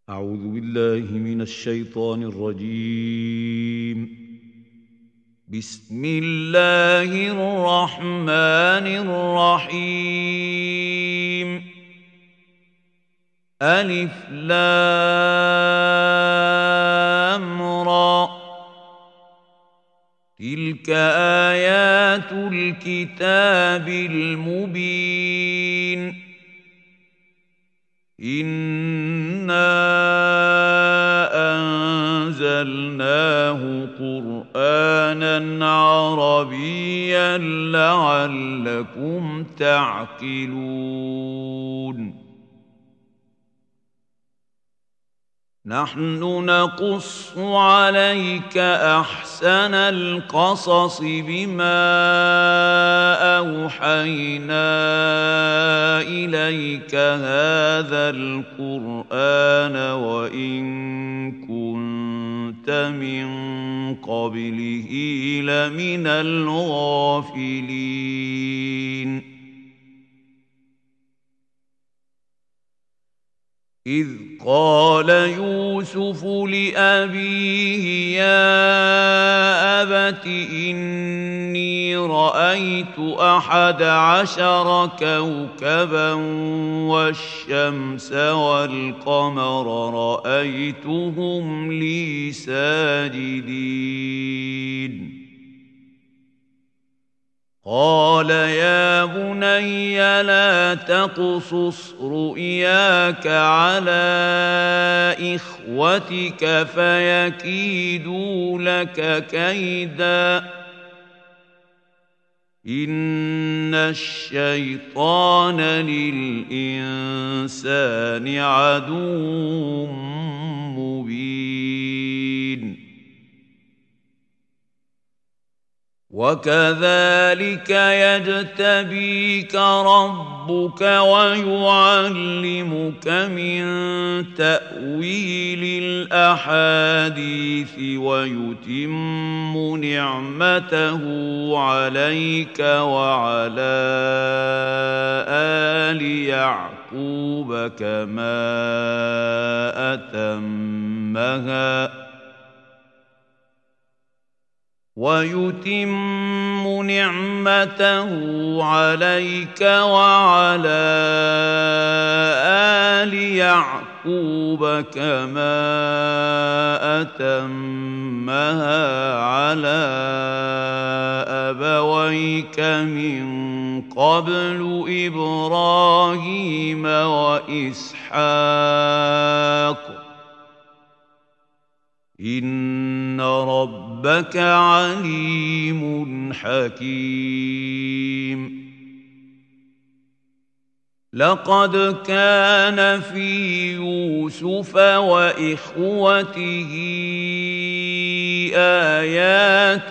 أعوذ بالله من الشيطان الرجيم. بسم الله الرحمن الرحيم. ألف لام را، تلك آيات الكتاب المبين. إنا أنزلناه قرآنا عربيا لعلكم تعقلون. نحن نقص عليك أحسن القصص بما أوحينا إليك هذا القرآن وإن كنت من قبله لمن الغافلين. إذ قال يوسف لأبيه يا أبت إني رأيت 11 كوكبا والشمس والقمر رأيتهم لي ساجدين. قال يا بني لا تقصص رؤياك على إخوتك فيكيدوا لك كيدا إن الشيطان للإنسان عدو مبين. وكذلك يجتبيك ربك ويعلمك من تأويل الأحاديث ويتم نعمته عليك وعلى آل يعقوب كما أتمها على أبويك من قبل إبراهيم وإسحاق إن ربك عليم حكيم. لقد كان في يوسف وإخوته آيات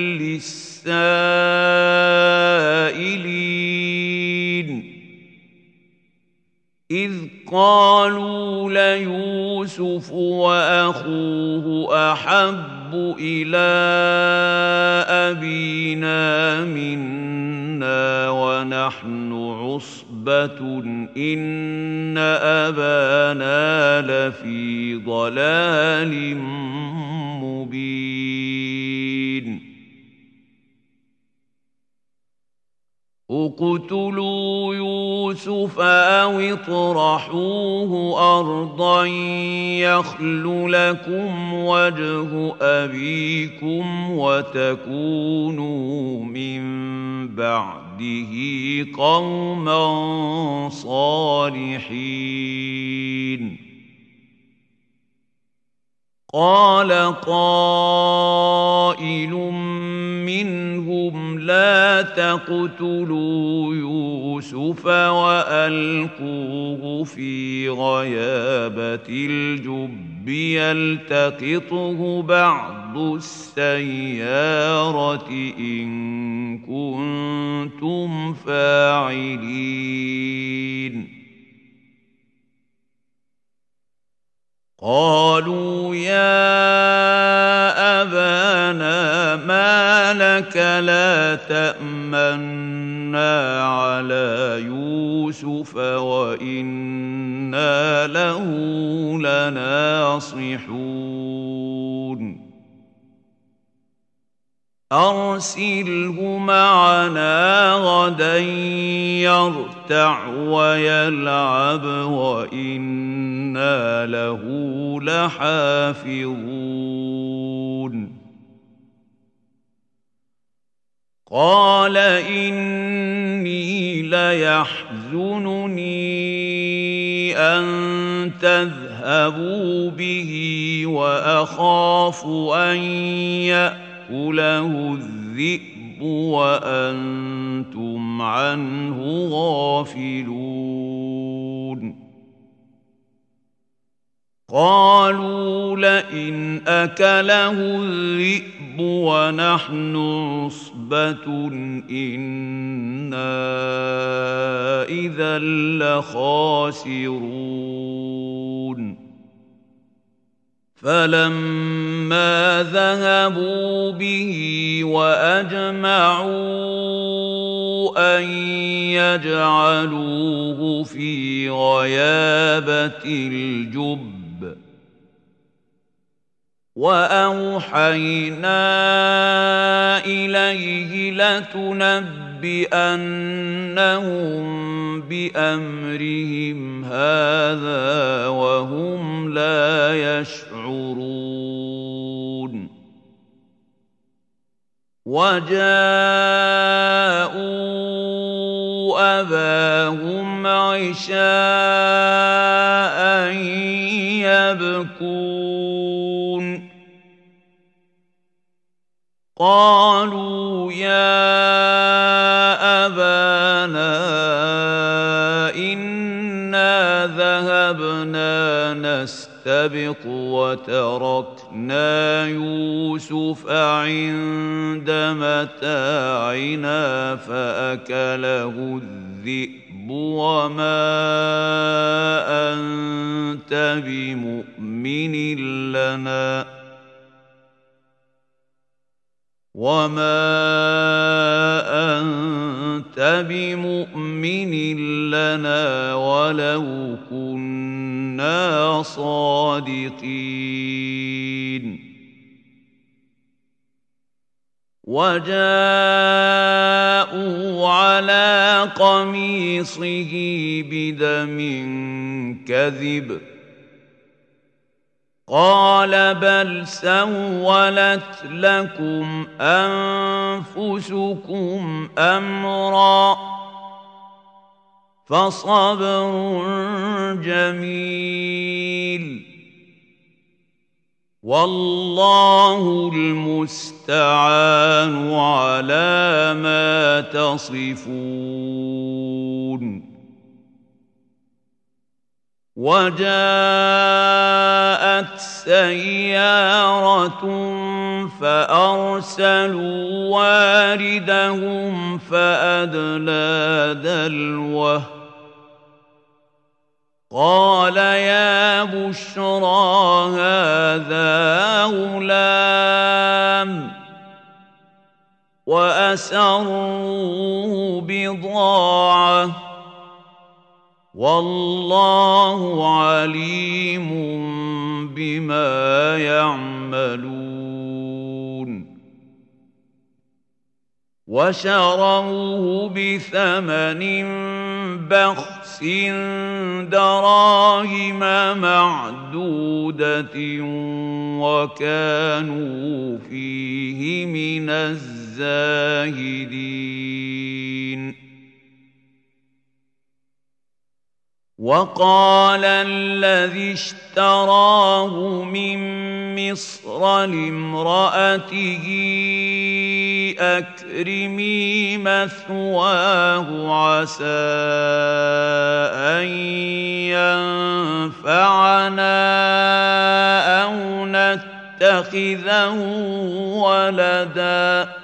للسائلين إذ قالوا ليوسف وأخوه أحب إلى أبينا منا ونحن عصبة إن أبانا لفي ضلال مبين. اقتلوا يوسف أو اطرحوه أرضا يخل لكم وجه أبيكم وتكونوا من بعده قوما صالحين. قال قائل منهم لا تقتلوا يوسف وألقوه في غيابة الجب يلتقطه بعض السيارة إن كنتم فاعلين. قالوا يا أبانا ما لك لا تأمنا على يوسف وإنا وإنا له لناصحون أرسله معنا غدا يرتع ويلعب وإنا له لحافظون قال إني ليحزنني أن تذهبوا به وأخاف أن يأكله الذئب وأنتم عنه غافلون قالوا لئن أكله الذئب ونحن عصبة إنا إذا لخاسرون فلما ذهبوا به وأجمعوا أن يجعلوه في غيابة الجب وأوحينا إليه لتنبئنهم بأمرهم هذا وهم لا يشعرون وجاءوا أباهم عشاء يبكون قالوا يا أبانا إنا ذهبنا نستبق وتركنا يوسف عند متاعنا فأكله الذئب وما أنت بمؤمن لنا ولو كنا صادقين وجاءوا على قميصه بدم كذب قال بل سولت لكم أنفسكم أمرا فصبر جميل والله المستعان على ما تصفون وجاءت سيارة فأرسلوا واردهم فأدلى دلوه قال يا بشرى هذا غلام وأسروه بضاعة والله عليم بما يعملون وشروه بثمن بخس دراهم معدودة وكانوا فيه من الزاهدين وقال الذي اشتراه من مصر لامرأته أكرمي مثواه عسى أن ينفعنا أو نتخذه ولدا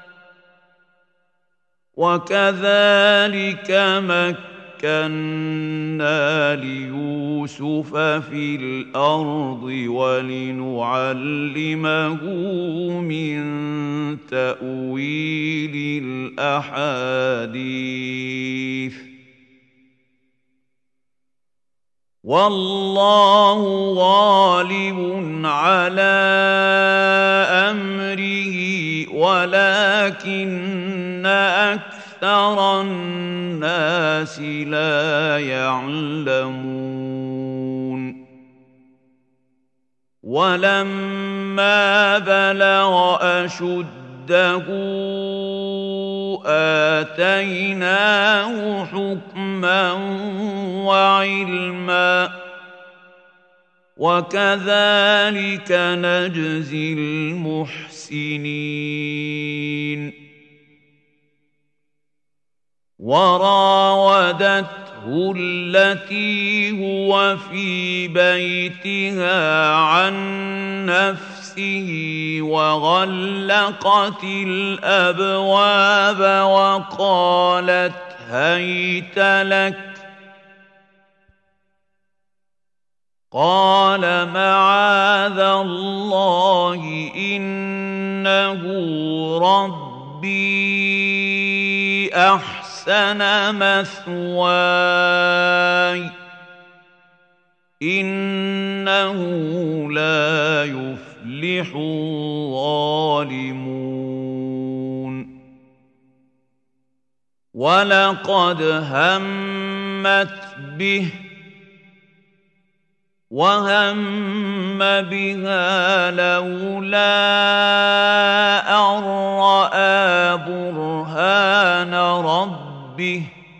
وكذلك مكنا ليوسف في الأرض ولنعلمه من تأويل الأحاديث والله غالب على أمره ولكن أكثر الناس لا يعلمون ولما بلغ أشده آتيناه حكما وعلما وكذلك نجزي المحسنين وراودته التي هو في بيتها عن نفسه وغلقت الأبواب وقالت هيت لك قال معاذ الله إنه ربي أحسن مثواي إنه لا يفلح الظالمون ولقد همت به وهم بها لولا أن رأى برهان ربه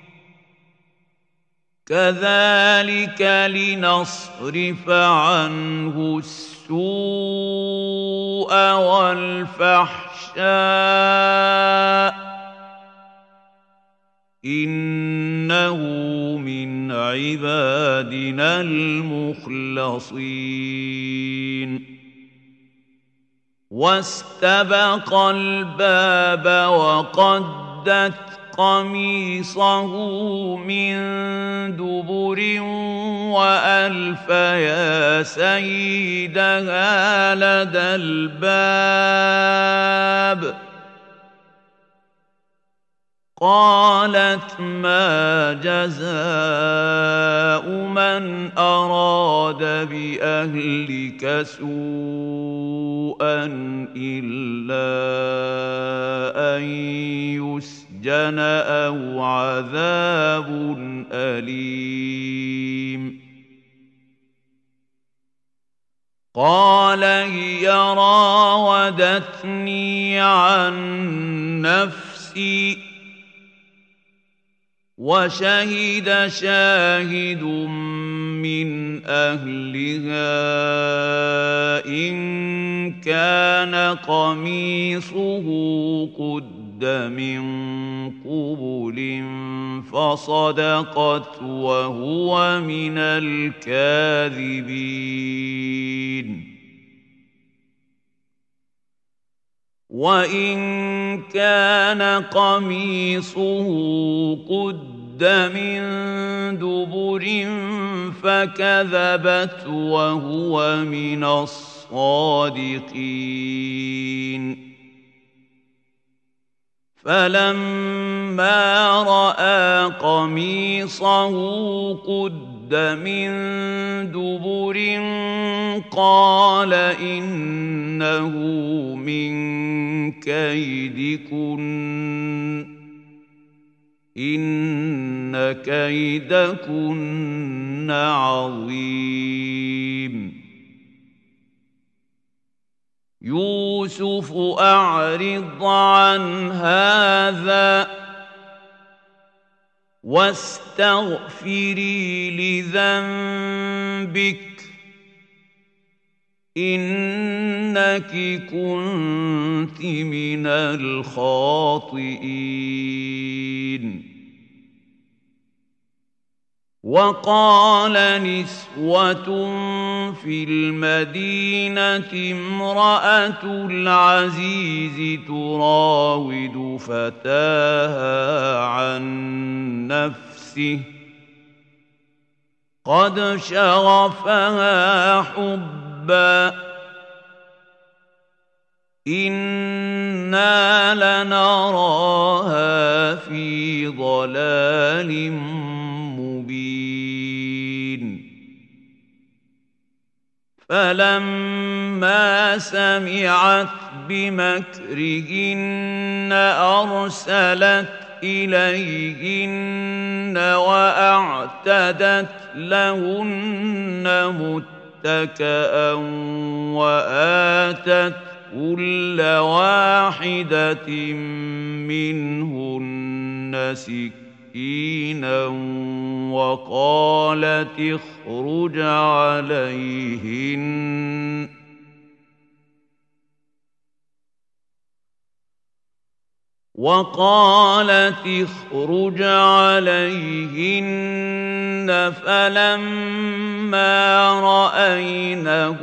كذلك لنصرف عنه السوء والفحشاء إنه من عبادنا المخلصين واستبق الباب وقدت قميصه من دبر وألف يا سيدها لدى الباب قالت ما جزاء من أراد بأهلك سوءا إلا أن يسجن أو عذاب أليم قال هي راودتني عن نفسي وشهد شاهد من أهلها إن كان قميصه قد من قبل فصدقت وهو من الكاذبين وإن كان قميصه قد من دبر فكذبت وهو من الصادقين فلما رأى قميصه قد من دبر قال إنه من كيدكن إن كيدكن عظيم يوسف أعرض عن هذا واستغفري لذنبك إنك كنت من الخاطئين وقال نسوة في المدينة امرأة العزيز تراود فتاها عن نفسه قد شغفها حبا إنا لنراها في ضلال مبين فلما سمعت بمكرهن أرسلت إليهن وأعتدت لهن متكأ وآتت كل واحدة منهن سكينا وقالت اخرج عليهن فلما رأينه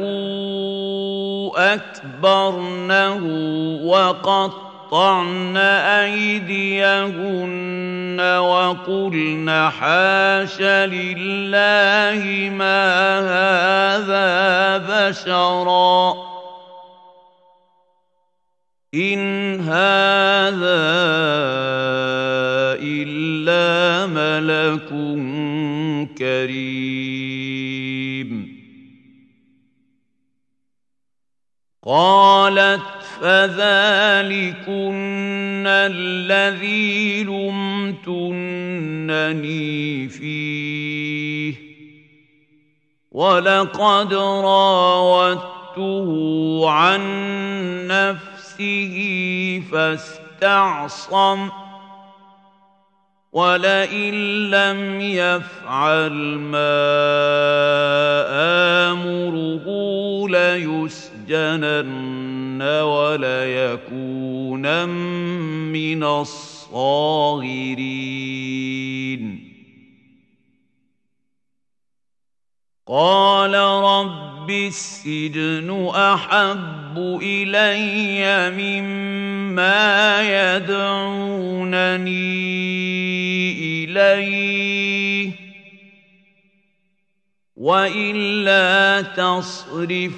أكبرنه وقطعن أيديهن وقلن حاش لله ما هذا بشرا إن هذا إلا ملك كريم قالت فذلكن الذي لمتنني فيه ولقد راودته عن نفسه فاستعصم ولئن لم يفعل ما آمره ليسجنن وليكونن من الصاغرين قال رب السجن أحب إلي مما يدعونني إليه وإلا تصرف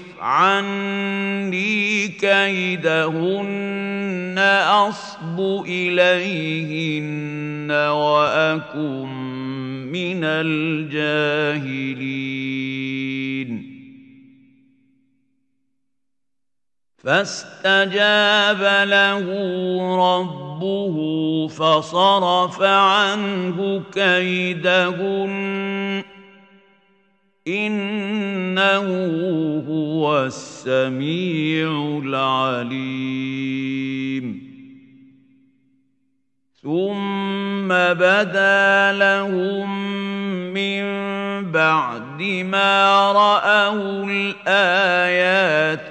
عني كيدهن أصب إليهن وأكن من الجاهلين فاستجاب له ربه فصرف عنه كيدهن إنه هو السميع العليم ثم بدا لهم من بعد ما رأوا الآيات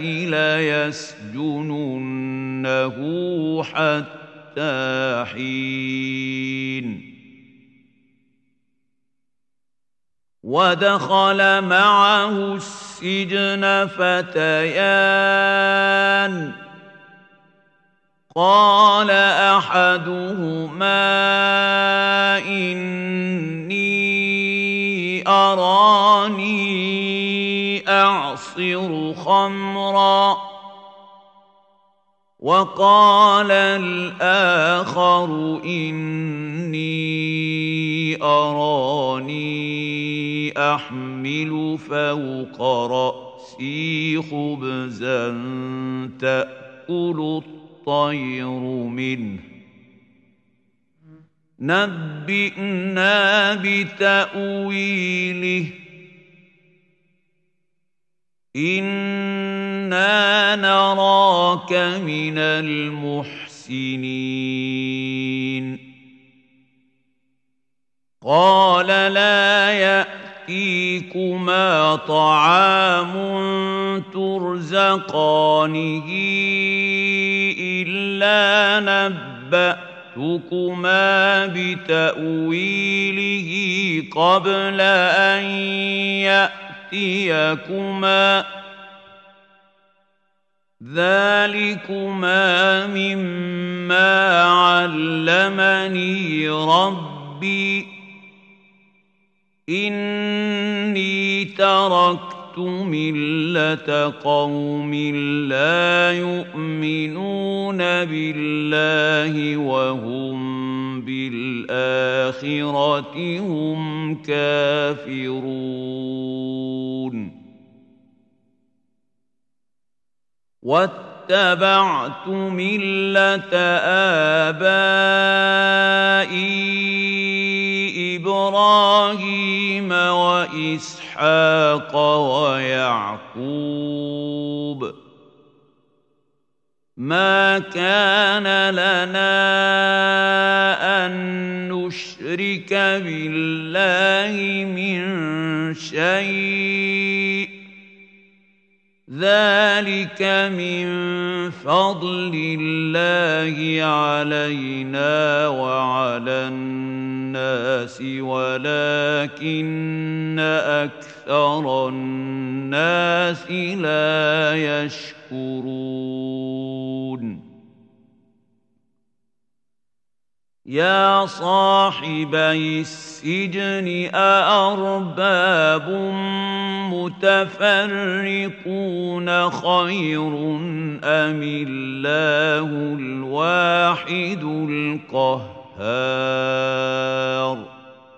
ليسجننه حتى حين ودخل معه السجن فتيان قال أحدهما إني أراني أعصر خمرا وقال الآخر إني أراني أحمل فوق رأسي خبزا تأكل الطير منه نبئنا بتأويله إنا نراك من المحسنين قال لا يأتيكما طعام ترزقانه إلا نبأتكما بتأويله قبل أن يأتيكما ذلكما مما علمني ربي إني تركت ملة قوم لا يؤمنون بالله وهم بالآخرة هم كافرون واتبعت ملة آبائي إبراهيم وإسحاق ويعقوب ما كان لنا أن نشرك بالله من شيء ذلك من فضل الله علينا وعلى الناس ولكن أكثر الناس لا يشكرون يا صاحبي السجن أأرباب متفرقون خير أم الله الواحد القهار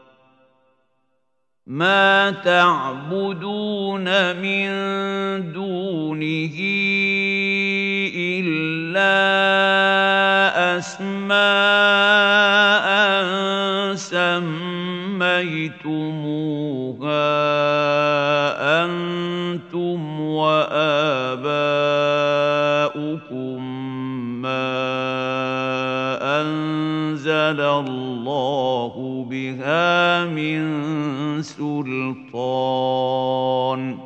ما تعبدون من دونه إلا أسماء سميتموها أنتم وآباؤكم ما أنزل الله بها من سلطان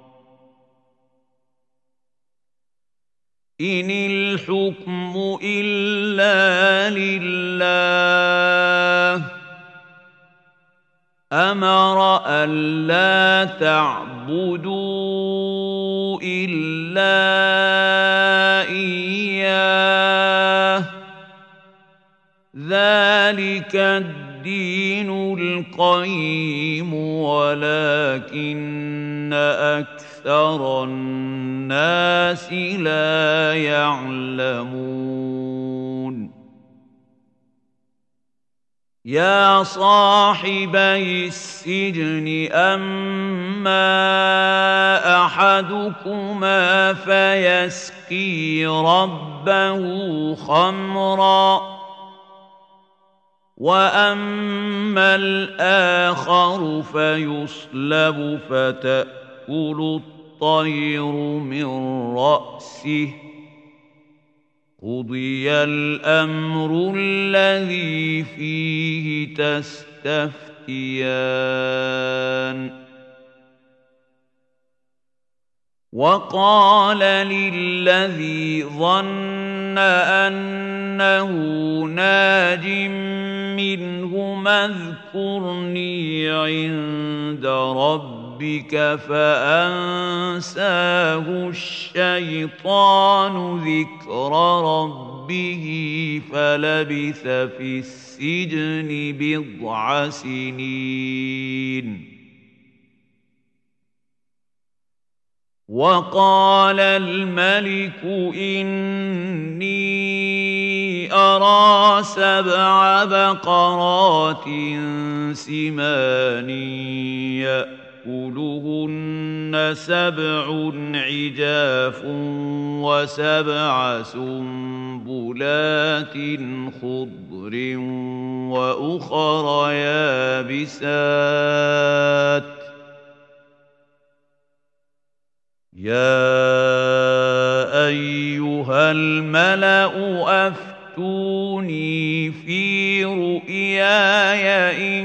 إن الحكم إلا لله أمر ألا تعبدوا إلا إياه ذلك الدين القيم ولكن أكثر الناس لا يعلمون يا صاحبي السجن أما أحدكما فيسقي ربه خمرا وأما الآخر فيصلب فتأكل الطير من رأسه قضي الأمر الذي فيه تستفتيان وقال للذي ظن أنه ناج منهما اذكرني عند ربك فأنساه الشيطان ذكر ربه فلبث في السجن بضع سنين وقال الملك إني أرى 7 بقرات سمان يأكلهن 7 عجاف و7 سنبلات خضر وأخر يابسات يا أيها الملأ أفتوني في رؤياي إن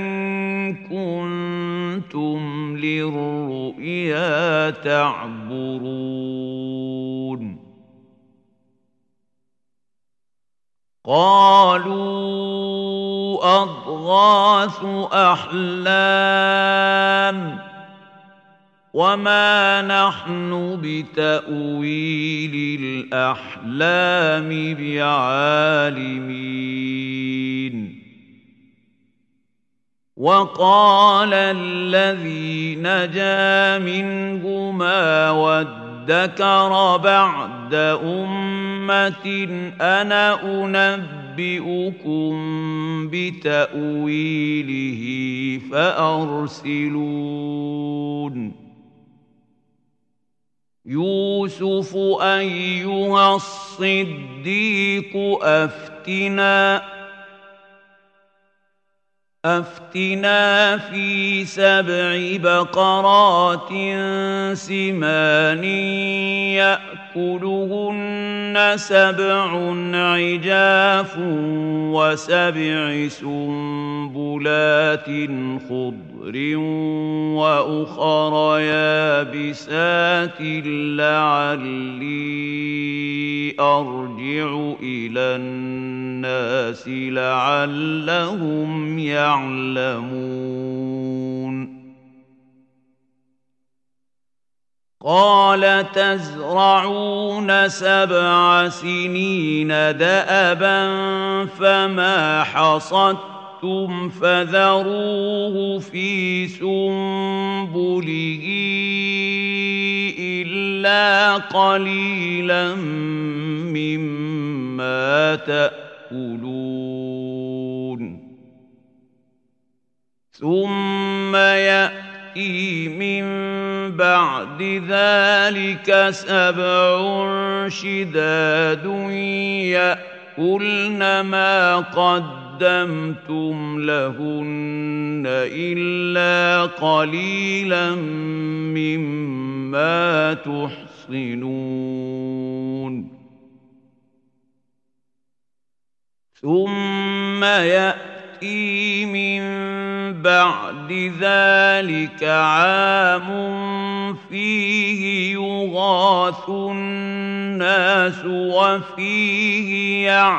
كنتم للرؤيا تعبرون قالوا أضغاث أحلام وما نحن بتأويل الأحلام بعالمين وقال الذي نجا منهما وادكر بعد أمة أنا أنبئكم بتأويله فأرسلون يوسف أيها الصديق أفتنا في 7 بقرات سمان يأكلهن 7 عجاف و7 سنبلات خضر وأخر يابسات لعلي أرجع إلى الناس لعلهم يعلمون قال تزرعون 7 سنين دأبا فما حصدتم فذروه في سنبله إلا قليلا مما تأكلون ثم يأتي من بعد ذلك 7 شداد يأكلن ما قدمتم لهن إلا قليلا مما تحصنون ثم يأتي من بعد ذلك عام فيه يغاث الناس وفيه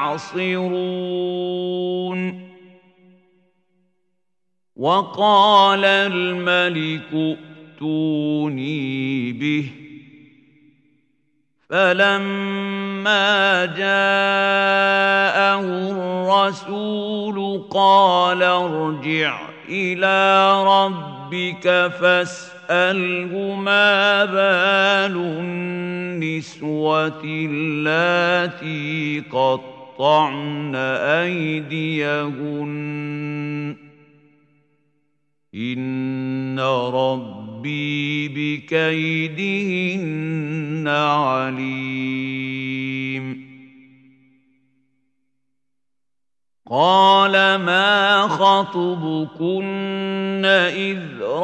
يعصرون وقال الملك ائتوني به فلما جاءه الرسول قال ارجع إلى ربك فاسأله ما بال النسوة اللاتي قطعن أيديهن إن ربي بكيدهن عليم قال ما خطبكن إذ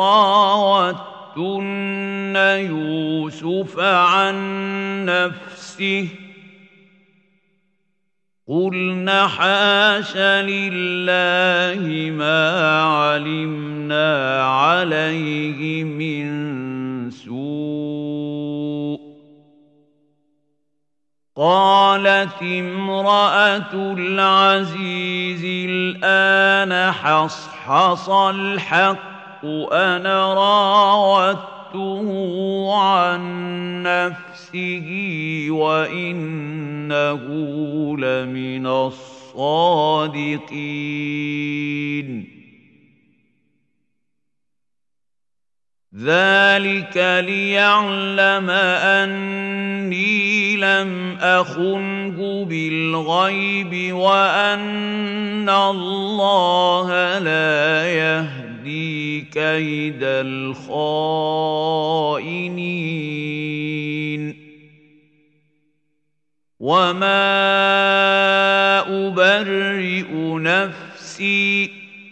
راوتن يوسف عن نفسه قلنا حاش لله ما علمنا عليه من سوء قالت امرأة العزيز الآن حصحص الحق أنا راودته عن نفسه وإنه لمن الصادقين ذلك ليعلم أني لم أخنه بالغيب وأن الله لا يهدي كيد الخائنين وما أبرئ نفسي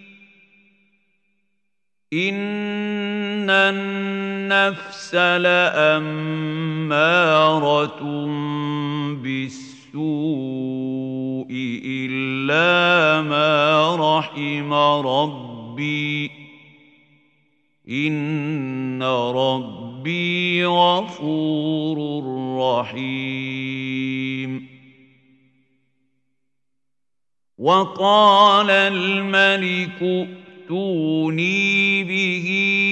إن النفس لأمارة بالسوء إلا ما رحم ربي إن ربي غفور رحيم وقال الملك ائتوني به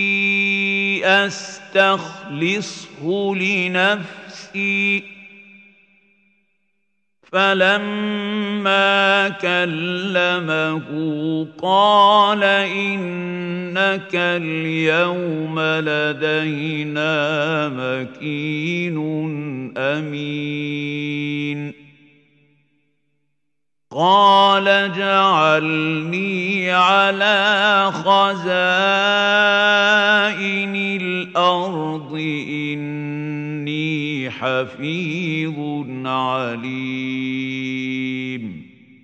أستخلصه لنفسي فلما كلمه قال إنك اليوم لدينا مكين أمين قال اجعلني على خزائن الأرض إني حفيظ عليم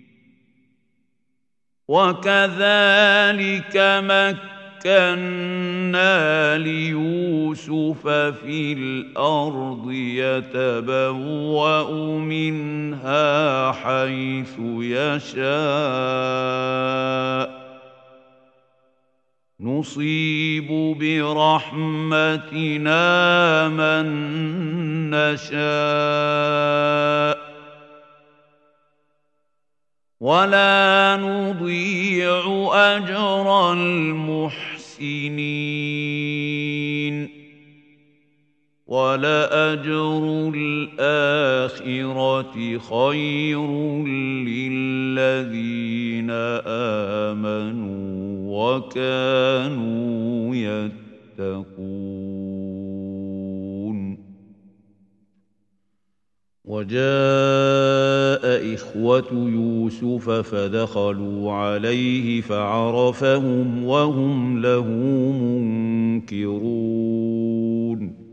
وكذلك مكنا ليوسف في الأرض يتبوأ منها حيث يشاء نصيب برحمتنا من نشاء ولا نضيع أجر المحسنين ولأجر الآخرة خير للذين آمنوا وكانوا يتقون وجاء إخوة يوسف فدخلوا عليه فعرفهم وهم له منكرون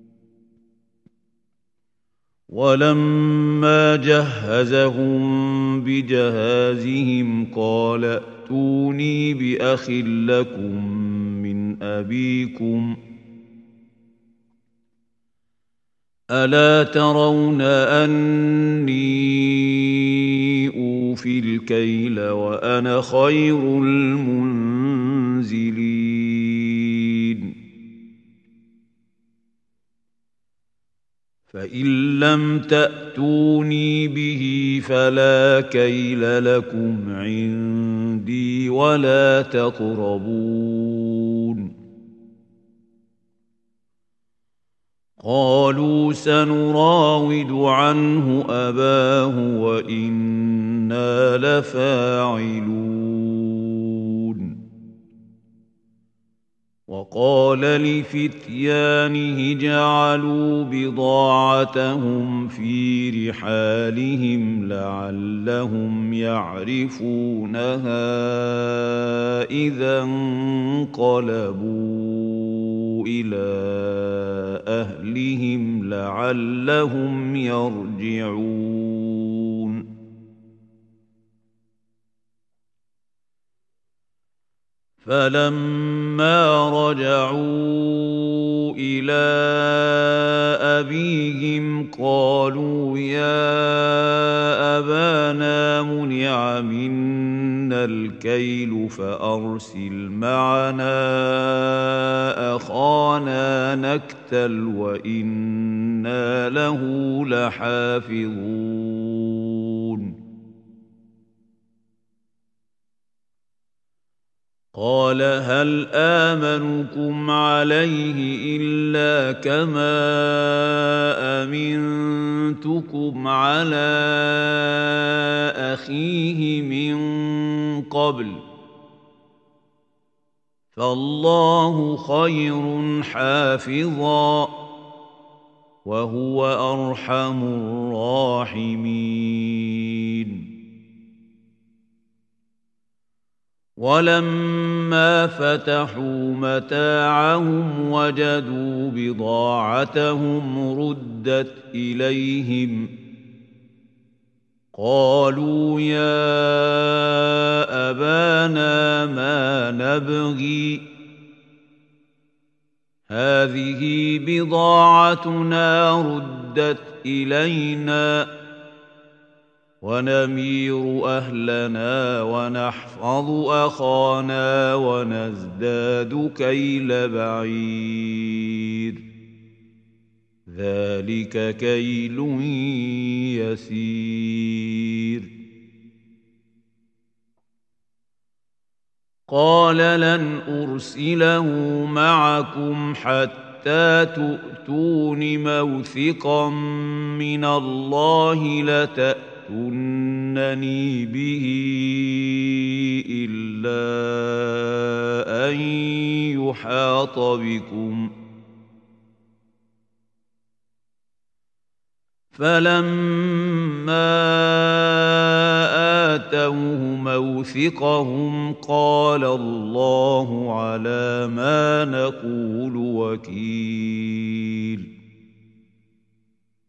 ولما جهزهم بجهازهم قال ائتوني بأخ لكم من أبيكم ألا ترون أني أوفي الكيل وأنا خير المنزلين فإن لم تأتوني به فلا كيل لكم عندي ولا تقربون قالوا سنراود عنه أباه وإنا لفاعلون وقال لفتيانه جعلوا بضاعتهم في رحالهم لعلهم يعرفونها إذا انقلبوا إلى أهلهم لعلهم يرجعون فلما رجعوا إلى أبيهم قالوا يا أبانا منع منا الكيل فأرسل معنا أخانا نكتل وإنا له لحافظون قال هل آمنكم عليه إلا كما أمنتكم على أخيه من قبل فالله خير حافظا وهو أرحم الراحمين ولما فتحوا متاعهم وجدوا بضاعتهم ردت إليهم قالوا يا أبانا ما نبغي هذه بضاعتنا ردت إلينا ونمير أهلنا ونحفظ أخانا ونزداد كيل بعير ذلك كيل يسير قال لن أرسله معكم حتى تؤتون موثقا من الله لتأتونني به إلا أن يحاط بكم فلما آتوه موثقهم قال الله على ما نقول وكيل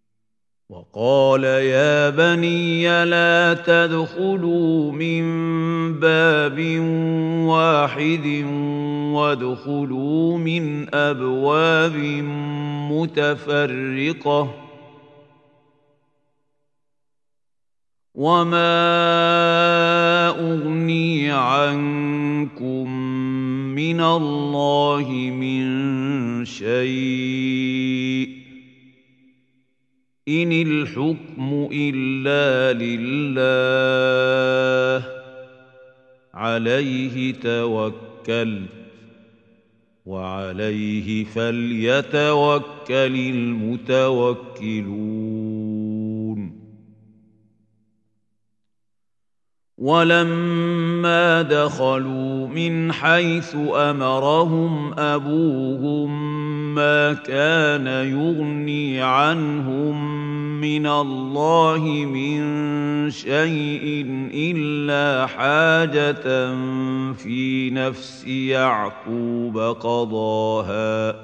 وقال يا بني لا تدخلوا من باب واحد وادخلوا من أبواب متفرقة وما أغني عنكم من الله من شيء إن الحكم إلا لله عليه توكلت وعليه فليتوكل المتوكلون ولما دخلوا من حيث أمرهم أبوهم ما كان يغني عنهم من الله من شيء إلا حاجة في نفس يعقوب قضاها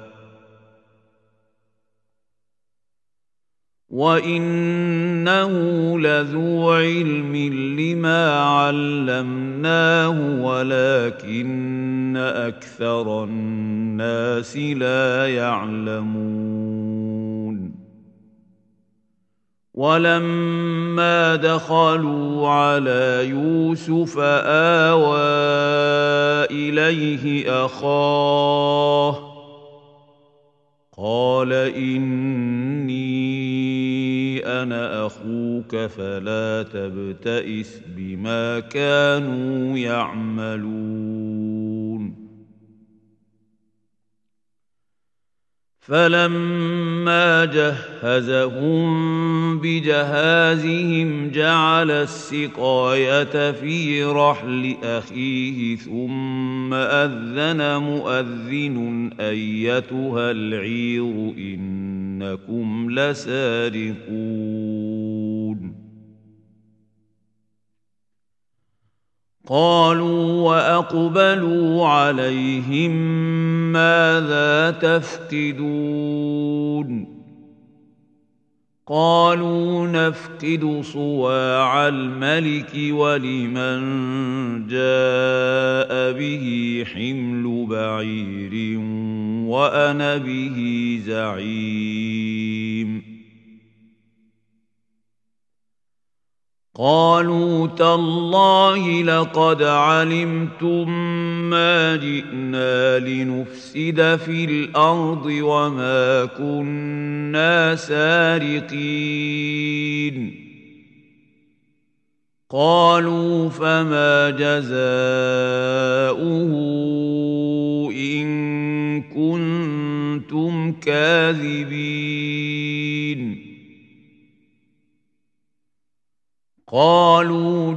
وإنه لذو علم لما علمناه ولكن أكثر الناس لا يعلمون ولما دخلوا على يوسف آوى إليه أخاه قال إني أنا أخوك فلا تبتئس بما كانوا يعملون فلما جهزهم بجهازهم جعل السقاية في رحل أخيه ثم أذن مؤذن أيتها العير إنكم لسارقون قالوا وأقبلوا عليهم ماذا تفقدون قالوا نفقد صواع الملك ولمن جاء به حمل بعير وأنا به زعيم قالوا تالله لقد علمتم ما جئنا لنفسد في الأرض وما كنا سارقين قالوا فما جزاؤه إن كنتم كاذبين قالوا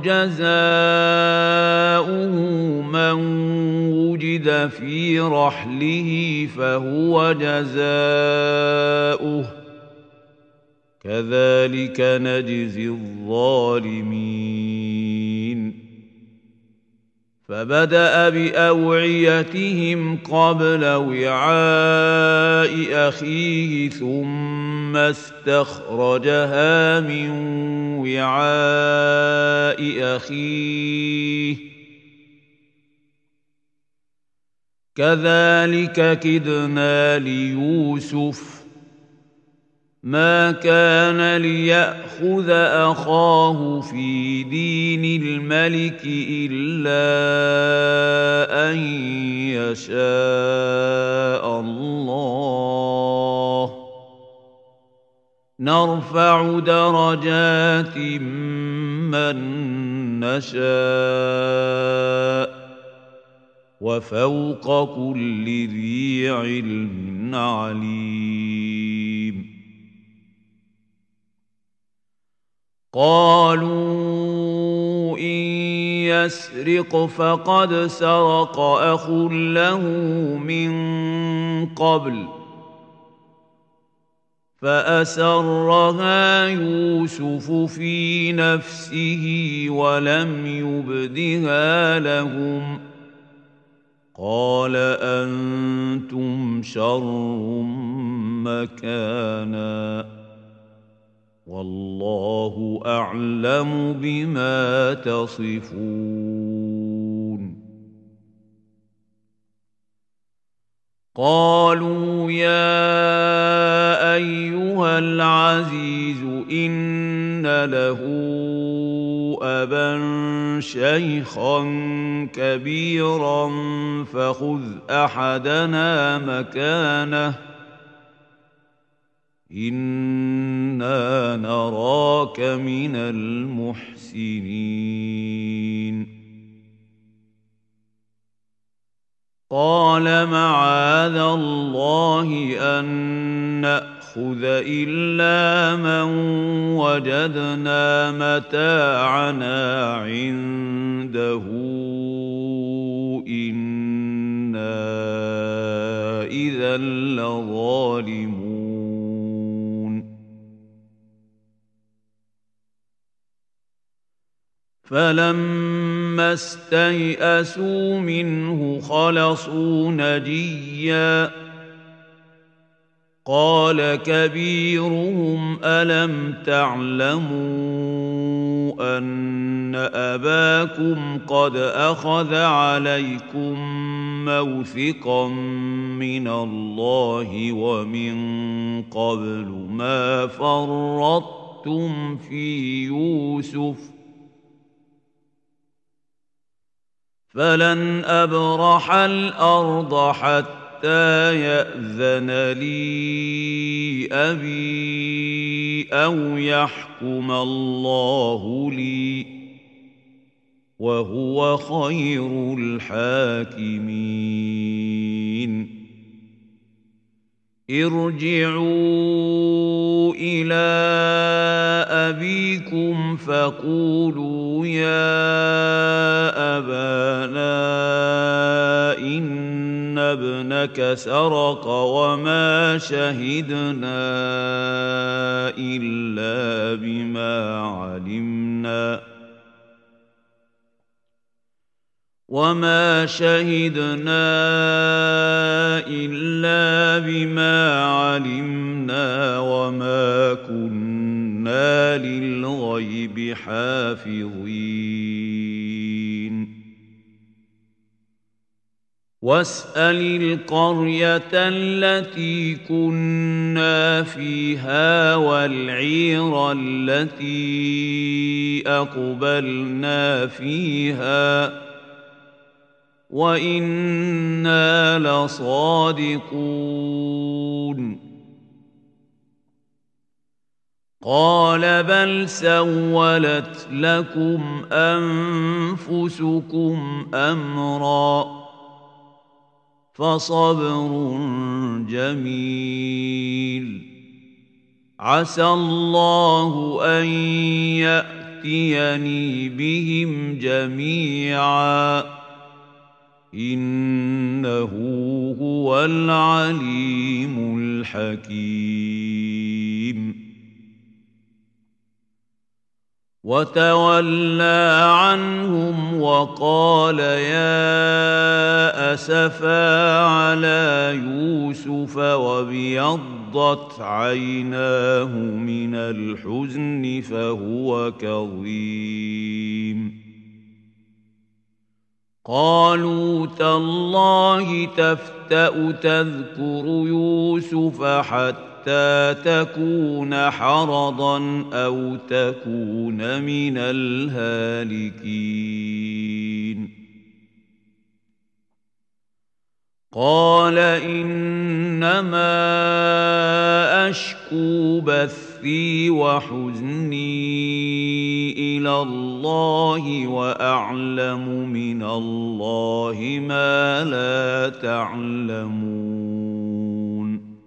جزاؤه من وجد في رحله فهو جزاؤه كذلك نجزي الظالمين فبدأ بأوعيتهم قبل وعاء أخيه ثم استخرجها من وعاء أخيه كذلك كدنا ليوسف ما كان ليأخذ أخاه في دين الملك إلا أن يشاء الله نرفع درجات من نشاء وفوق كل ذي علم عليم قالوا إن يسرق فقد سرق أخ له من قبل فأسرها يوسف في نفسه ولم يبدها لهم قال أنتم شر مكانا والله أعلم بما تصفون. قالوا يا أيها العزيز إن له أبا شيخا كبيرا فخذ أحدنا مكانه إنا نراك من المحسنين. قال معاذ الله أن نأخذ إلا من وجدنا متاعنا عنده إنا إذا لظالمون. فلما استيئسوا منه خلصوا نجيا قال كبيرهم ألم تعلموا أن أباكم قد أخذ عليكم موثقا من الله ومن قبل ما فرطتم في يوسف فلن أبرح الأرض حتى يأذن لي أبي أو يحكم الله لي وهو خير الحاكمين. ارجعوا إلى أبيكم فقولوا يا أبانا إن ابنك سرق وما شهدنا إلا بما علمنا وما كنا للغيب حافظين. واسأل القرية التي كنا فيها والعير التي أقبلنا فيها وإنا لصادقون. قال بل سولت لكم أنفسكم أمرا فصبر جميل عسى الله أن يأتيني بهم جميعا إنه هو العليم الحكيم. وتولى عنهم وقال يا أسفا على يوسف وابيضت عيناه من الحزن فهو كظيم. قالوا تالله تفتأ تذكر يوسف حتى تكون حرضا أو تكون من الهالكين. قال إنما أشكو بثي وحزني إلى الله وأعلم من الله ما لا تعلمون.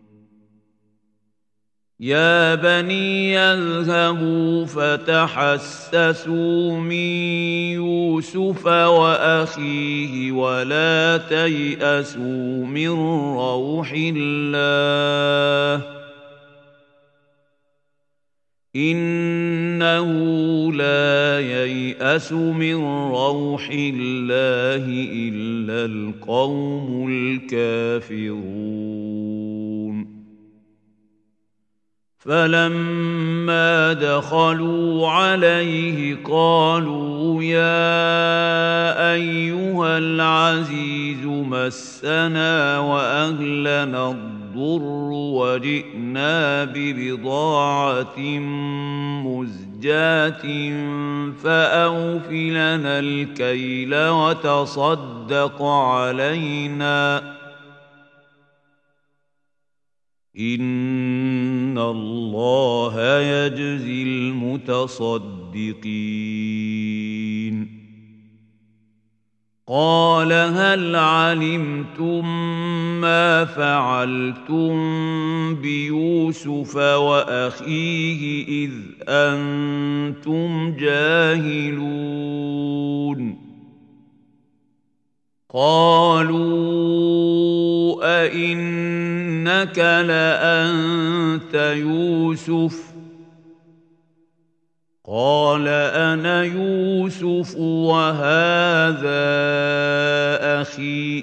يا بني اذهبوا فتحسسوا من يوسف وأخيه ولا تيأسوا من روح الله إنه لا ييأس من روح الله إلا القوم الكافرون. فلما دخلوا عليه قالوا يا أيها العزيز مسنا وأهلنا الضر وجئنا ببضاعة مزجاة فأوف لنا الكيل وتصدق علينا إن الله يجزي المتصدقين. قال هل علمتم ما فعلتم بيوسف وأخيه إذ أنتم جاهلون؟ قالوا أئنك لأنت يوسف؟ قال أنا يوسف وهذا أخي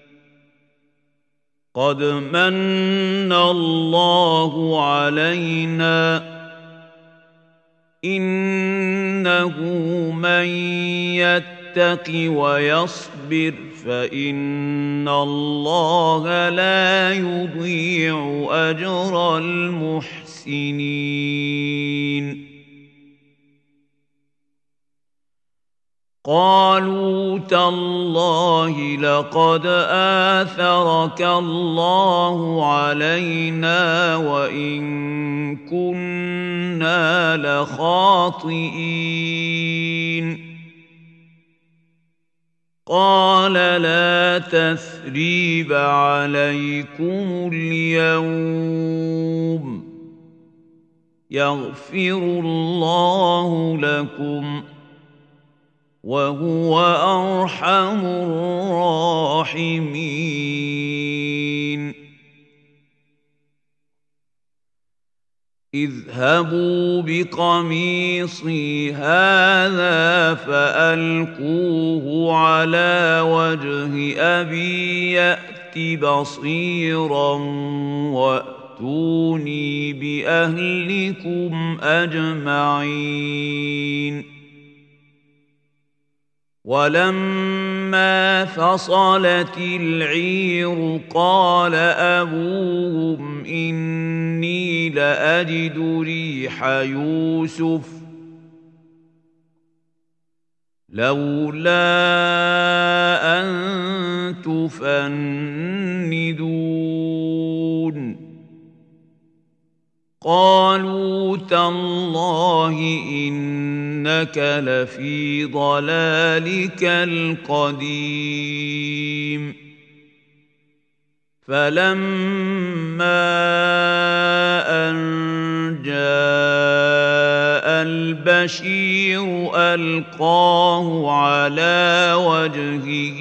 قد من الله علينا إنه من يتق ويصبر فإن الله لا يضيع أجر المحسنين. قالوا تالله لقد آثرك الله علينا وإن كنا لخاطئين. قال لا تثريب عليكم اليوم يغفر الله لكم وهو أرحم الراحمين. اذهبوا بقميصي هذا فألقوه على وجه أبي يأت بصيرا وأتوني بأهلكم أجمعين. ولما فصلت العير قال أبوهم إني لأجد ريح يوسف لولا أن تفندون. قالوا تالله إنك لفي ضلالك القديم. فلما أن جاء البشير ألقاه على وجهه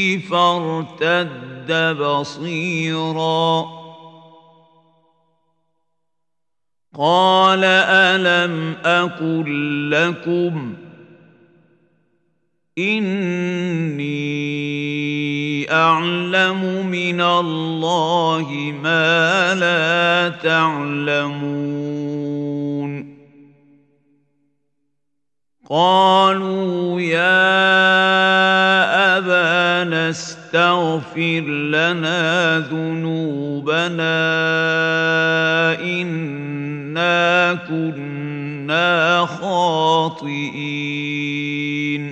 فارتد بصيراً. قال ألم أقل لكم إني أعلم من الله ما لا تعلمون؟ قالوا يا أبانا استغفر لنا ذنوبنا إنا كنا خاطئين.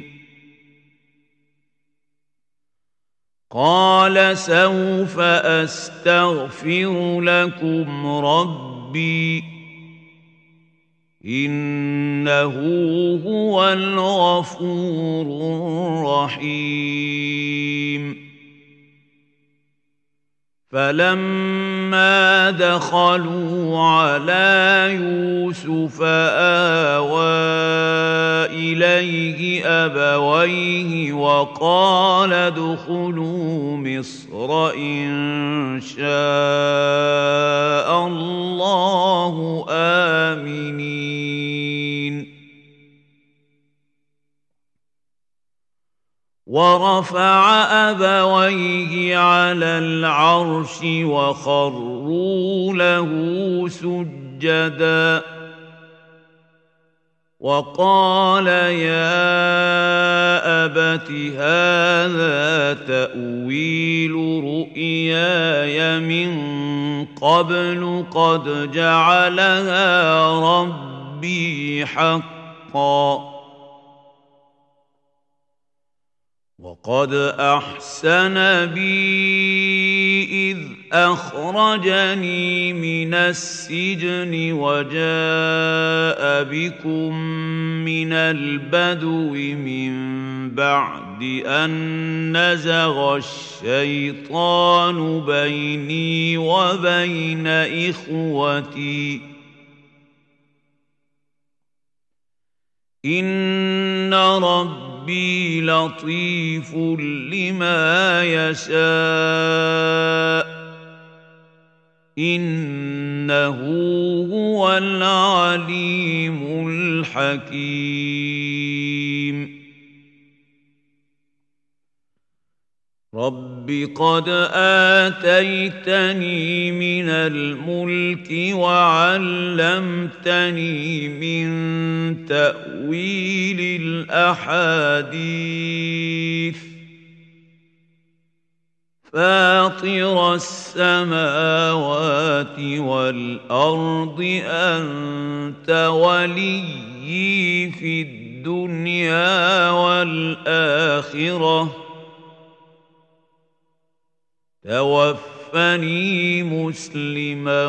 قال سوف أستغفر لكم ربي إنه هو الغفور الرحيم. فلما دخلوا على يوسف آوى إليه أبويه وقال ادخلوا مصر إن شاء الله آمنين. ورفع أبويه على العرش وخروا له سجدا سجدا وقال يا أبت هذا تأويل رؤياي من قبل قد جعلها ربي حقا وقد أحسن بي إذ أخرجني من السجن وجاء بكم من البدو من بعد أن نزغ الشيطان بيني وبين إخوتي إن ربي لطيف لما يشاء إنه هو العليم الحكيم رب قد آتيتني من الملك وعلمتني من تأويل الأحاديث فاطر السماوات والأرض أنت وليي في الدنيا والآخرة توفني مسلما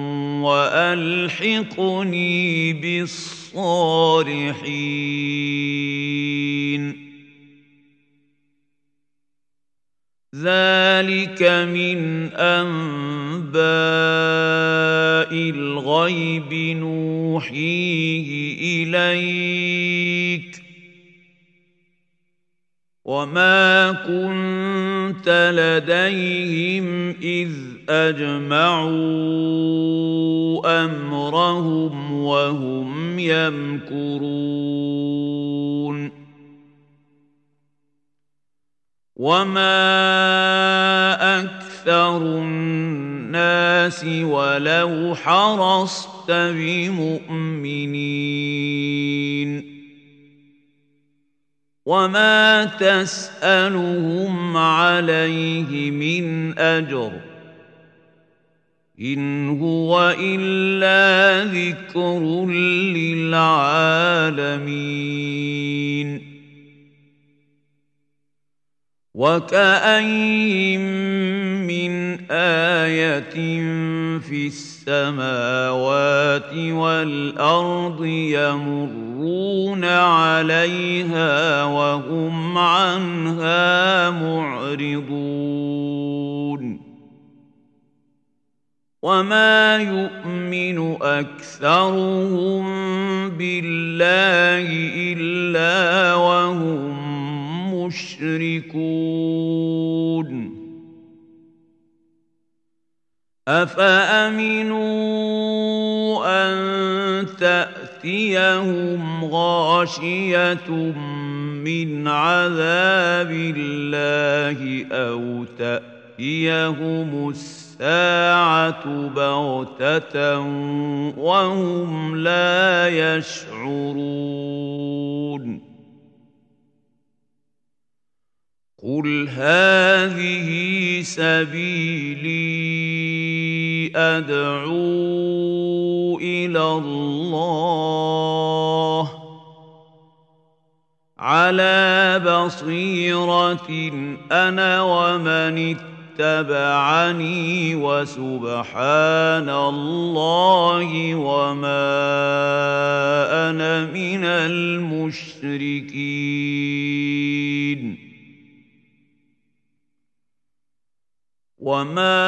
وألحقني بالصالحين ذلك من أنباء الغيب نوحيه إليك وما كنت لديهم إذ أجمعوا أمرهم وهم يمكرون وما أكثر الناس ولو حرصت بمؤمنين وما تسألهم عليه من أجر إن هو إلا ذكر للعالمين وكأين من آية في السماوات والأرض يمرون عليها وهم عنها معرضون وما يؤمن أكثرهم بالله إلا وهم مشركون أفأمنوا أن تأتيهم غاشية من عذاب الله أو تأتيهم الساعة بغتة وهم لا يشعرون قل هذه سبيلي أدعو إلى الله على بصيرة أنا ومن اتبعني وسبحان الله وما أنا من المشركين وما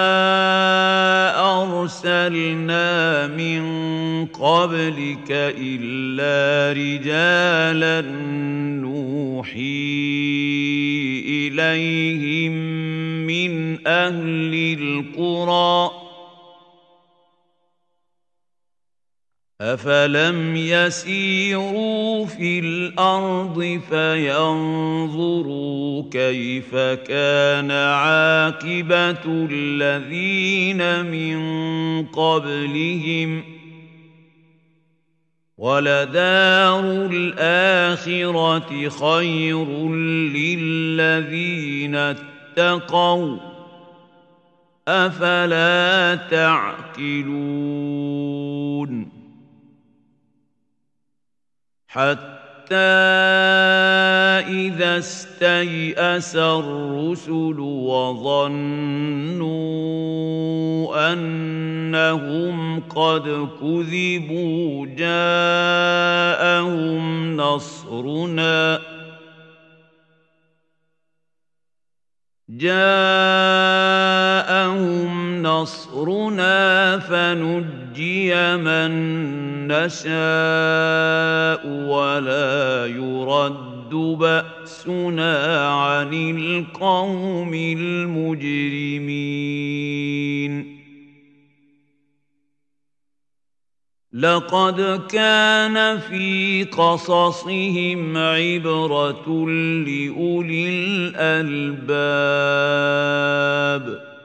أرسلنا من قبلك إلا رجالا نوحي إليهم من أهل القرى أفلم يسيروا في الأرض فينظروا كيف كان عاقبة الذين من قبلهم وَلَدَارُ الْآخِرَةِ خَيْرٌ لِّلَّذِينَ اتَّقَوْا ۗ أَفَلَا تَعْقِلُونَ حَتَّىٰ إِذَا اسْتَيْأَسَ الرُّسُلُ وَظَنُّوا أَنَّهُمْ قَدْ كُذِبُوا جَاءَهُمْ نَصْرُنَا فَنُجِّيَ مَن نَّشَاءُ وَلَا يُرَدُّ بَأْسُنَا عَنِ الْقَوْمِ الْمُجْرِمِينَ لَقَدْ كَانَ فِي قَصَصِهِمْ عِبْرَةٌ لِّأُولِي الْأَلْبَابِ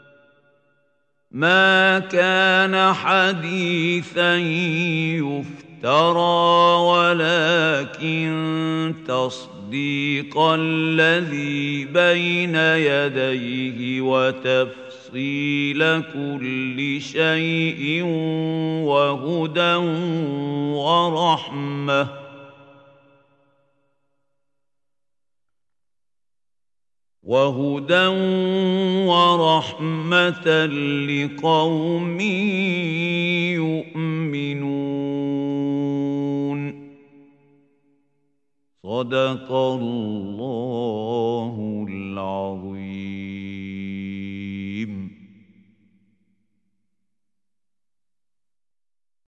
مَا كَانَ حَدِيثًا يُفْتَرَىٰ وَلَٰكِن تَصْدِيقَ الَّذِي بَيْنَ يَدَيْهِ وَتَفْصِيلَ كُلِّ شَيْءٍ وَهُدًى وَرَحْمَةً لِّقَوْمٍ يُؤْمِنُونَ. صدق الله العظيم.